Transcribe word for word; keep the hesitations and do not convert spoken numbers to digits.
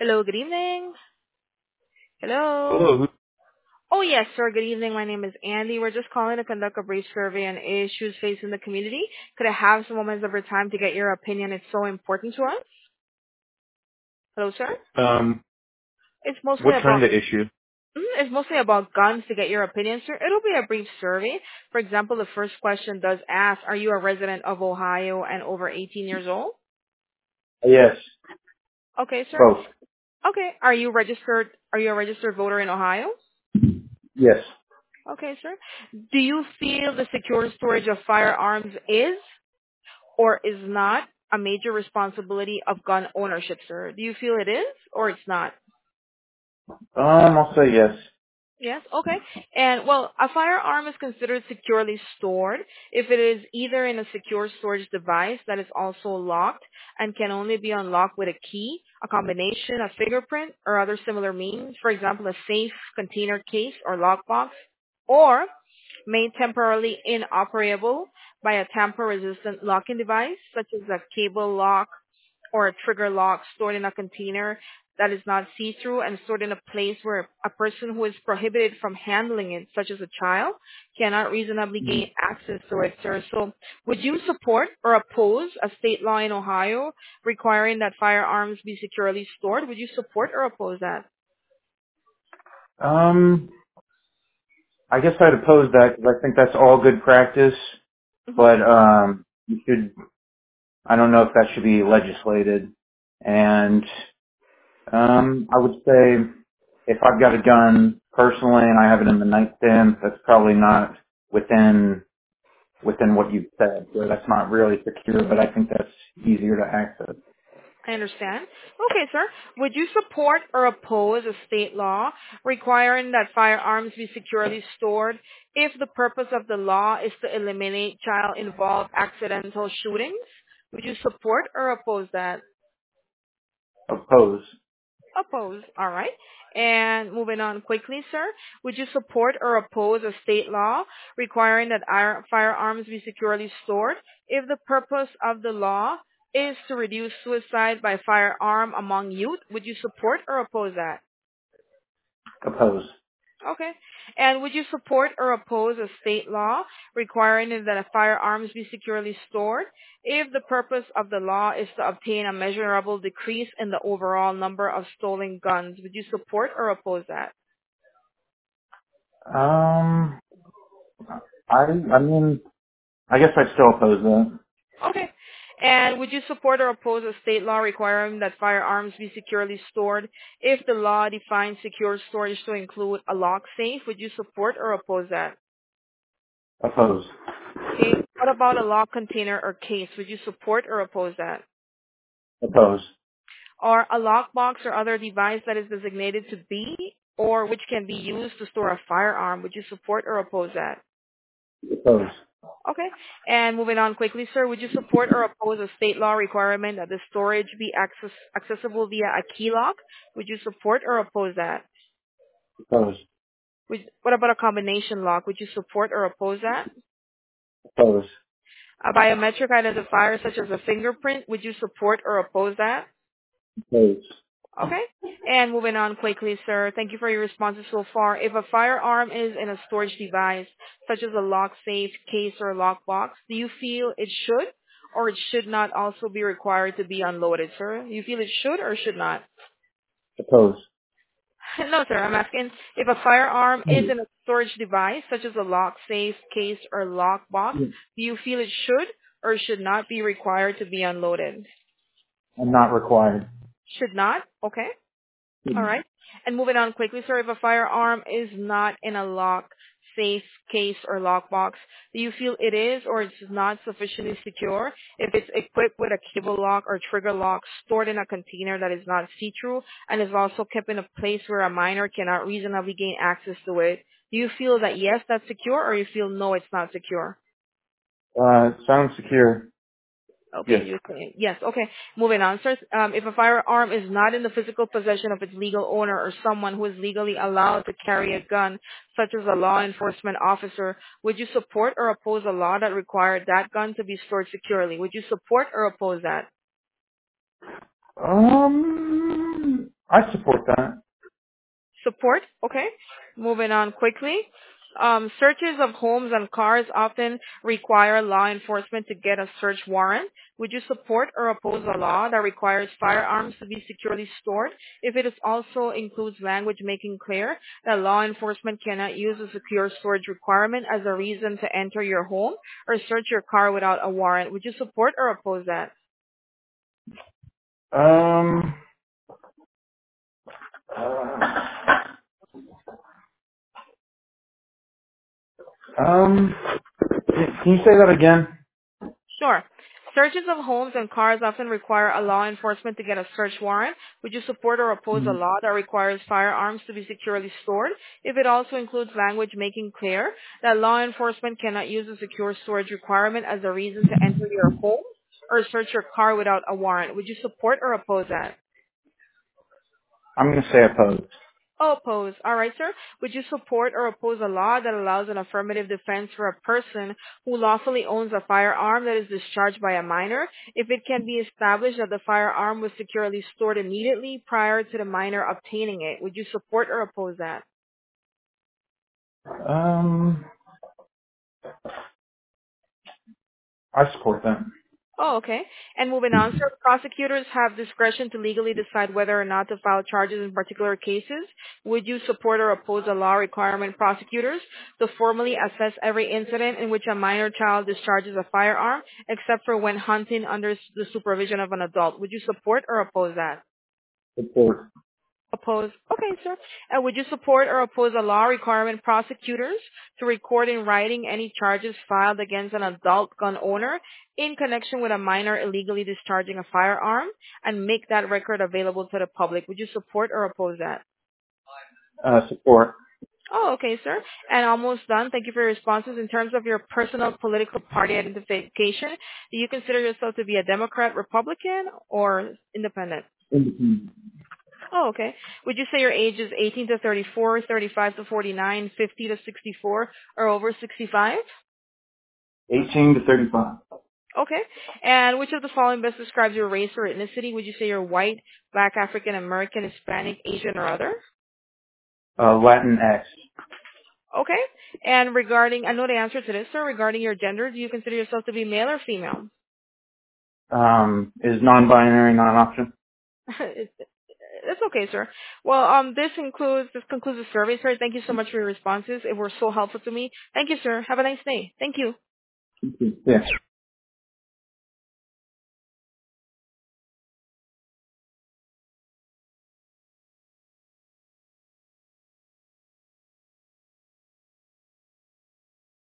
Hello, good evening. Hello. Hello. Oh, yes, sir. Good evening. My name is Andy. We're just calling to conduct a brief survey on issues facing the community. Could I have some moments of your time to get your opinion? It's so important to us. Hello, sir. Um, It's mostly what kind about of issue? mm, it's mostly about guns to get your opinion, sir. It'll be a brief survey. For example, the first question does ask, are you a resident of Ohio and over eighteen years old? Yes, Okay, sir. both. Okay. Are you registered are you a registered voter in Ohio? Yes. Okay, sir. Do you feel the secure storage of firearms is or is not a major responsibility of gun ownership, sir? Do you feel it is or it's not? Um, I'll say yes. Yes, okay. And well, a firearm is considered securely stored if it is either in a secure storage device that is also locked and can only be unlocked with a key, a combination of fingerprint or other similar means, for example, a safe, container case, or lockbox, or made temporarily inoperable by a tamper-resistant locking device, such as a cable lock or a trigger lock stored in a container that is not see-through and stored in a place where a person who is prohibited from handling it, such as a child, cannot reasonably gain access to it, sir. So would you support or oppose a state law in Ohio requiring that firearms be securely stored? Would you support or oppose that? Um, I guess I'd oppose that because I think that's all good practice, Hmm. but um, you should. I don't know if that should be legislated, and um, I would say if I've got a gun personally and I have it in the nightstand, that's probably not within within what you've said. So that's not really secure, but I think that's easier to access. I understand. Okay, sir. Would you support or oppose a state law requiring that firearms be securely stored if the purpose of the law is to eliminate child-involved accidental shootings? Would you support or oppose that? Oppose. Oppose. All right. And moving on quickly, sir, would you support or oppose a state law requiring that our firearms be securely stored if the purpose of the law is to reduce suicide by firearm among youth? Would you support or oppose that? Oppose. Okay. And would you support or oppose a state law requiring that a firearms be securely stored if the purpose of the law is to obtain a measurable decrease in the overall number of stolen guns? Would you support or oppose that? Um, I, I mean, I guess I'd still oppose that. Okay. And would you support or oppose a state law requiring that firearms be securely stored if the law defines secure storage to include a lock safe? Would you support or oppose that? Oppose. Okay. What about a lock container or case? Would you support or oppose that? Oppose. Or a lockbox or other device that is designated to be or which can be used to store a firearm. Would you support or oppose that? Oppose. Okay. And moving on quickly, sir, would you support or oppose a state law requirement that the storage be access, accessible via a key lock? Would you support or oppose that? Oppose. Would, what about a combination lock? Would you support or oppose that? Oppose. A biometric identifier such as a fingerprint, would you support or oppose that? Oppose. Okay. And moving on quickly, sir. Thank you for your responses so far. If a firearm is in a storage device, such as a lock safe, case, or lockbox, do you feel it should or it should not also be required to be unloaded, sir? Do you feel it should or should not? Oppose. No, sir. I'm asking if a firearm is Hmm. in a storage device, such as a lock safe, case, or lockbox, do you feel it should or should not be required to be unloaded? I'm not required. Should not? Okay. All Hmm. right. And moving on quickly, sir, if a firearm is not in a lock, safe, case, or lockbox, do you feel it is or it's not sufficiently secure if it's equipped with a cable lock or trigger lock stored in a container that is not see-through and is also kept in a place where a minor cannot reasonably gain access to it? Do you feel that yes, that's secure, or you feel no, it's not secure? Uh, sounds secure. Okay, Yes. you're saying yes. Okay, moving on, sir. Um, if a firearm is not in the physical possession of its legal owner or someone who is legally allowed to carry a gun, such as a law enforcement officer, would you support or oppose a law that required that gun to be stored securely? Would you support or oppose that? Um, I support that. Support. Okay. Moving on quickly. Um, searches of homes and cars often require law enforcement to get a search warrant. Would you support or oppose a law that requires firearms to be securely stored if it is also includes language making clear that law enforcement cannot use a secure storage requirement as a reason to enter your home or search your car without a warrant? Would you support or oppose that? Um, uh, um, can can you say that again? Sure. Searches of homes and cars often require a law enforcement to get a search warrant. Would you support or oppose a Mm, law that requires firearms to be securely stored if it also includes language making clear that law enforcement cannot use a secure storage requirement as a reason to enter your home or search your car without a warrant? Would you support or oppose that? I'm going to say opposed. Oh, oppose. All right, sir. Would you support or oppose a law that allows an affirmative defense for a person who lawfully owns a firearm that is discharged by a minor if it can be established that the firearm was securely stored immediately prior to the minor obtaining it? Would you support or oppose that? Um, I support that. Oh, okay. And moving on, sir, prosecutors have discretion to legally decide whether or not to file charges in particular cases. Would you support or oppose a law requirement prosecutors to formally assess every incident in which a minor child discharges a firearm, except for when hunting under the supervision of an adult? Would you support or oppose that? Support. Oppose. Okay, sir. And would you support or oppose a law requirement prosecutors to record in writing any charges filed against an adult gun owner in connection with a minor illegally discharging a firearm and make that record available to the public? Would you support or oppose that? Uh, support. Oh, okay, sir. And almost done. Thank you for your responses. In terms of your personal political party identification, do you consider yourself to be a Democrat, Republican, or independent? Independent. Oh, okay. Would you say your age is eighteen to thirty-four, thirty-five to forty-nine, fifty to sixty-four, or over sixty-five? eighteen to thirty-five. Okay. And which of the following best describes your race or ethnicity? Would you say you're white, black, African American, Hispanic, Asian, or other? Uh, Latin X. Okay. And regarding, I know the answer to this, sir, regarding your gender, do you consider yourself to be male or female? Um, is non-binary not an option? It's it's okay, sir. Well, um, this includes, this concludes the survey, sir. Thank you so much for your responses. It were so helpful to me. Thank you, sir. Have a nice day. Thank you. Yes.